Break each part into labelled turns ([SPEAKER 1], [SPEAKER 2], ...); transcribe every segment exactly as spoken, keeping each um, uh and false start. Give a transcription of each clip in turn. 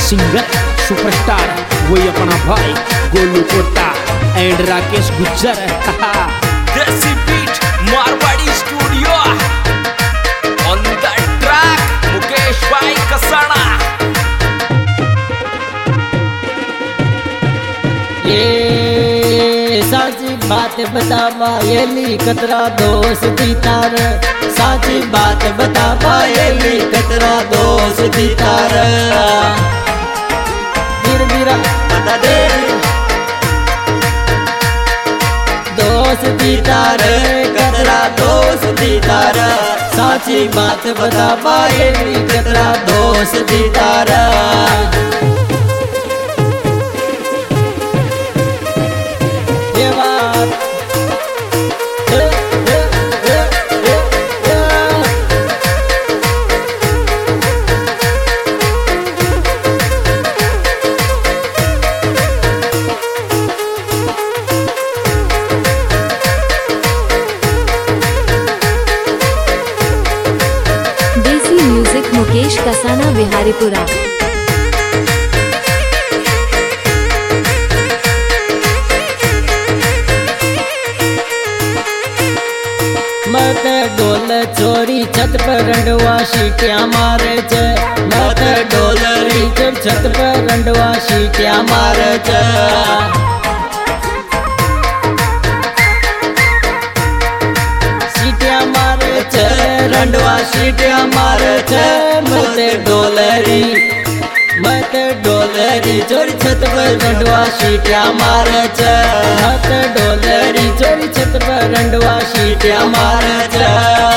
[SPEAKER 1] Singer superstar वही अपना भाई Golu Kota and Rakesh Gujjar.
[SPEAKER 2] Desi beat Marwari studio on the track Mukesh भाई कसाना।
[SPEAKER 3] ये साची बात बता पायली कतरा दोस्ती तार, साची बात बता पायली कतरा दोस्ती तार। धीरे धीरे बता दे दोस्ती तार कतरा दोस्ती तार, साची बात बता पायली कतरा दोस्ती तार।
[SPEAKER 4] मुकेश कसाना बिहारीपुरा।
[SPEAKER 3] मत डोल चोरी छत पर रंडवा सीटियां मारे च, मत डोलरी चढ़ छत पर रंडवा सीटियां मारे च। सीटियां मारे च रंडवा सीटियां मारे च, मत डोलरी मत डोलरी चोरी छत पर रंडवा सीटियां मारे च, मत डोलरी चोरी छत पर रंडवा सीटियां मारे च।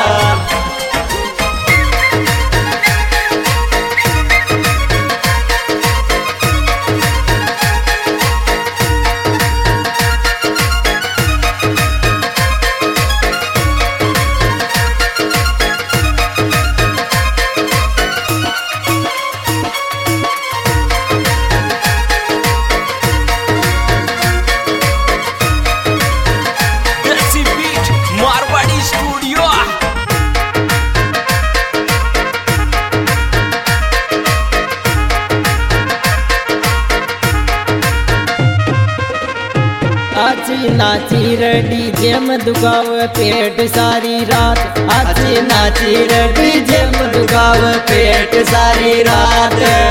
[SPEAKER 3] आची नाची रडी जेम दुखाव पेट सारी रात, आची नाची रडी जेम दुखाव पेट सारी रात।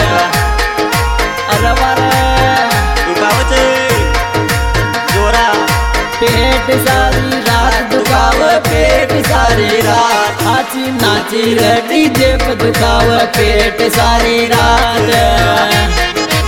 [SPEAKER 3] अरवारा दुखाव जोरा पेट सारी रात दुखाव पेट सारी रात, आची नाची रडी जेम दुखाव पेट सारी रात।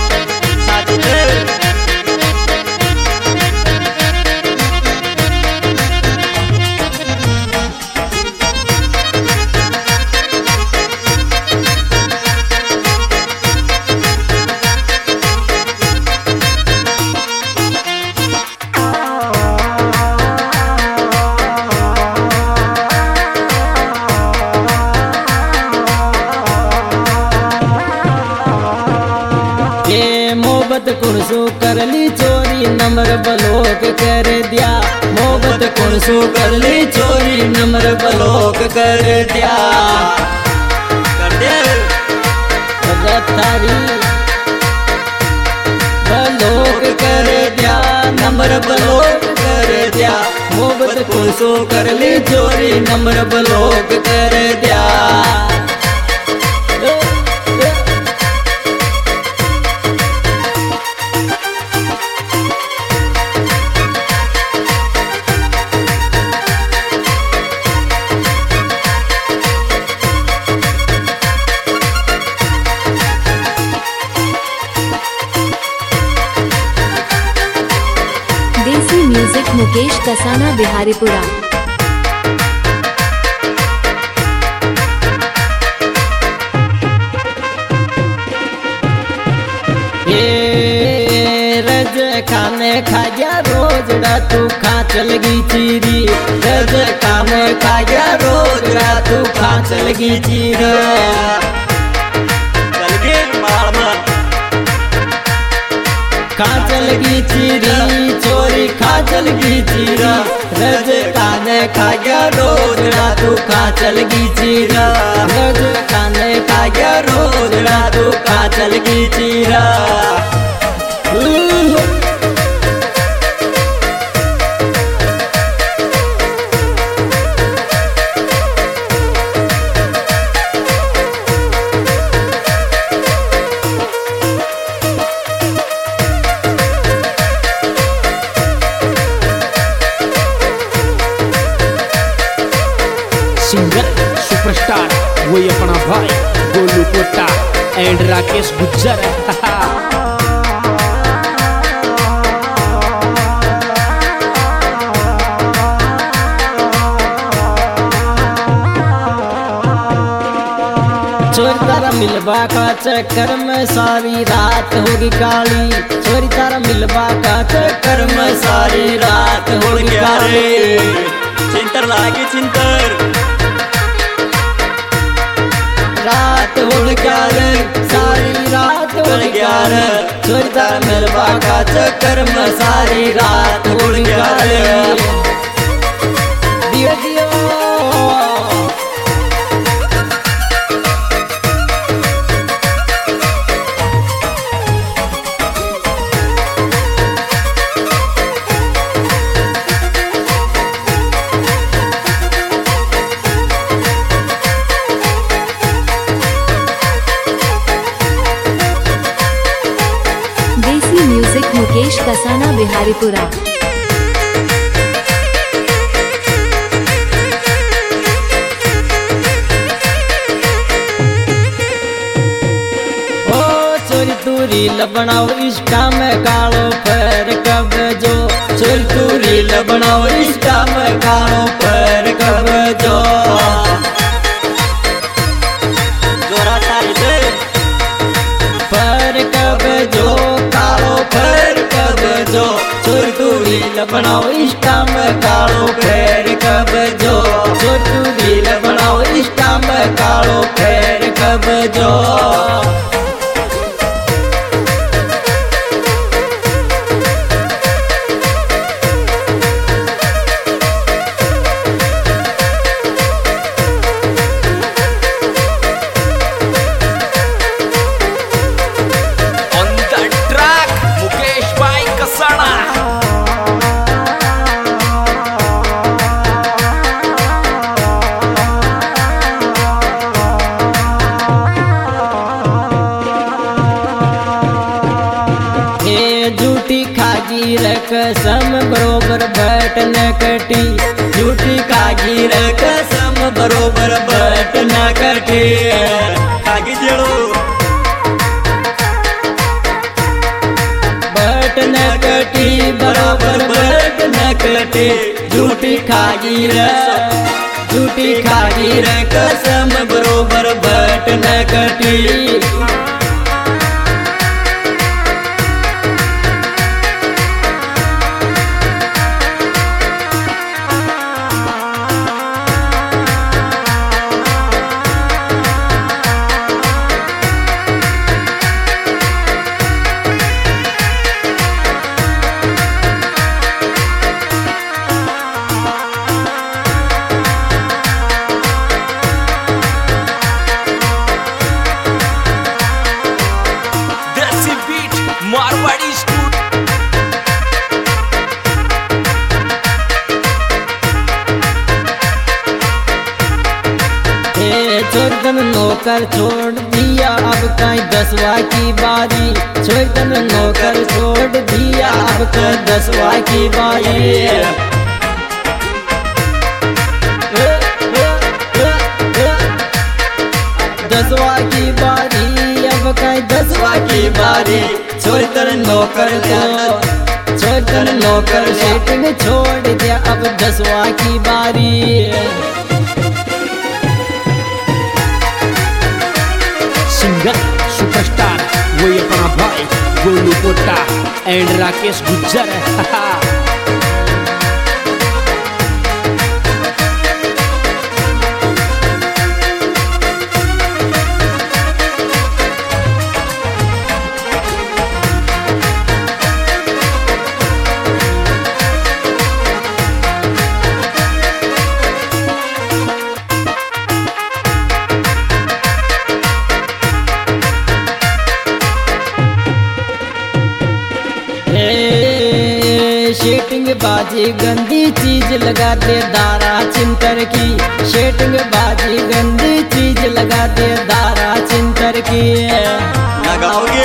[SPEAKER 3] मोहब्बत कुणसू करली चोरी नंबर ब्लॉक कर दिया, मोहब्बत कुणसू करली चोरी नंबर ब्लॉक कर दिया। कर दे थारी ब्लॉक कर दिया नंबर ब्लॉक कर दिया, मोहब्बत कुणसू करली चोरी नंबर ब्लॉक कर दिया।
[SPEAKER 4] देसी म्यूजिक मुकेश कसाना बिहारीपुरा।
[SPEAKER 3] ये रज खाने खा गया रोज तू खा चल गई चीरी, रज खाने खा गया रोज तू खा चल गई चीर। चल गई खा चल गई चीरी चोरी खा चल गई चीरा, रज खाने खा गया रोज तू खा चल गई चीरा, रज खाने खा गया रोज तू खा चल की चीरा
[SPEAKER 1] सिंगर सुपरस्टार वही अपना भाई गोलू कोटा एंड राकेश गुज्जर
[SPEAKER 3] चोरी तारा मिलवा का चक्कर में सारी रात होगी काली चोरी तारा मिलवा का चक्कर में सारी रात होगी काली चिंतर लागे चिंतर रात होगी काली सारी रात होगी काली चोरी तारा मिलवा का चक्कर में सारी रात होगी काली दियो दियो
[SPEAKER 4] देसी म्यूजिक मुकेश कसाना बिहारीपुरा।
[SPEAKER 3] ओ चोरी तूरी लबनाओ इष्टा में कालो पर कब जो चोरी तूरी लबनाओ इष्टा में कालो पर कब जो जोरा तारी दे पर कब जो कालो पर कब जो चोरी तूरी लबनाओ इष्टा में कालो पर कब जो चोरी तूरी लबनाओ इष्टा में कालो पर कब जो
[SPEAKER 2] On the track, मुकेश भाई कसाना।
[SPEAKER 3] ये झूठी खागी कसम बरोबर बट न कटी झूठी खागी कसम बरोबर बट न कटी खागी जड़ो बट न कटी बरोबर बट न कटी झूठी खागी झूठी खागी कसम बरोबर बट न कटी
[SPEAKER 2] देसी बीट मारवाड़ी स्टूडियो।
[SPEAKER 3] छोड़न नौकर छोड़ दिया अब कहीं दसवा की बारी छोड़न नौकर छोड़ दिया अब कहीं दसवा की बारी दसवा की बारी अब कहीं दसवा की बारी छोड़न नौकर को छोड़न नौकर सेठ ने छोड़ दिया अब दसवा की बारी
[SPEAKER 1] सिंगर सुपरस्टार वही अपना भाई गोलू कोटा एंड राकेश गुज्जर
[SPEAKER 3] सेटिंग बाजी गंदी चीज लगा दे दारा चिंतर की, सेटिंग बाजी गंदी चीज लगा दे दारा चिंतर की।
[SPEAKER 5] लगाओगे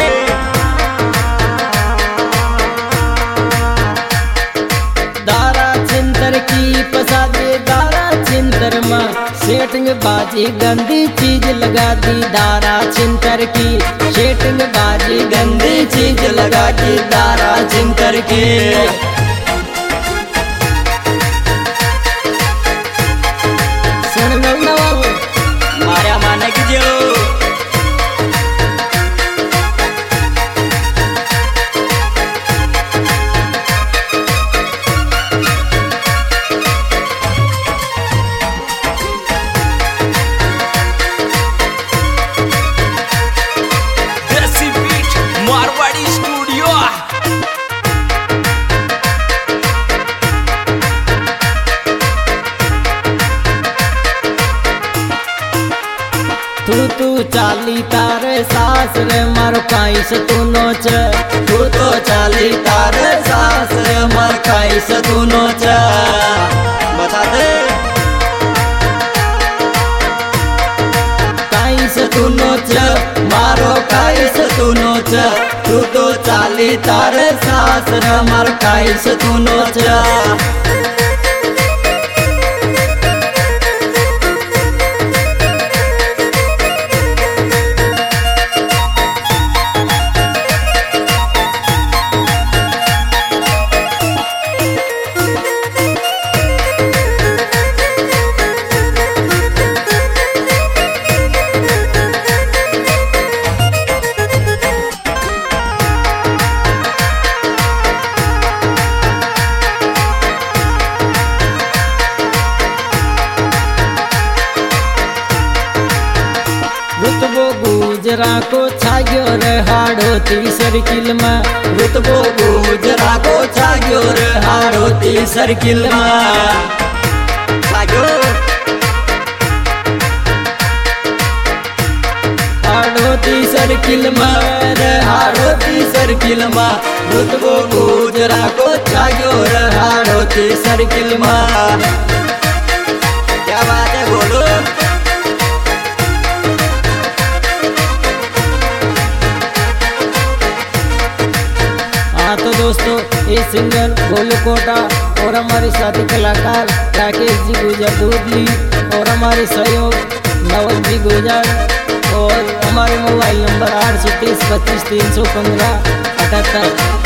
[SPEAKER 3] दारा चिंतर की पसा दे दारा चिंतर माँ, सेटिंग बाजी गंदी चीज लगा दी दारा चिंतर की, सेटिंग बाजी गंदी चीज लगा दी दारा चिंतर की। सुन गौना बाबू
[SPEAKER 5] माया माने कीजिए
[SPEAKER 2] देसी बीट मारवाड़ी स्टूडियो।
[SPEAKER 3] तू तू चाली तारे सास रे मारो काई से तू नोच,
[SPEAKER 5] तू तो चाली तारे सास रे मर खाई से तू नोच। बता दे
[SPEAKER 3] काई से तू नोच
[SPEAKER 5] मारो खाई से तू नोच, तू तो चाली तारे सास रे मर खाई से तू नोच।
[SPEAKER 3] रुतबो गुजरा को छाग्यो रे हाड़ोती सर्किल में,
[SPEAKER 5] रुतबो गुजरा को छाग्यो रे हाड़ोती सर्किल में। छाग्यो
[SPEAKER 3] हाड़ोती सर्किल में रे
[SPEAKER 5] हाड़ोती सर्किल में, रुतबो गुजरा को छाग्यो रे हाड़ोती सर्किल में। क्या बात है बोलो।
[SPEAKER 3] हाँ तो दोस्तों ये सिंगर गोलू कोटा और हमारे साथी कलाकार राकेश जी गुजर दूधली और हमारे सहयोग नवल जी गुजर और हमारे मोबाइल नंबर आठ सौ तीस पच्चीस तीन सौ पंद्रह अठहत्तर।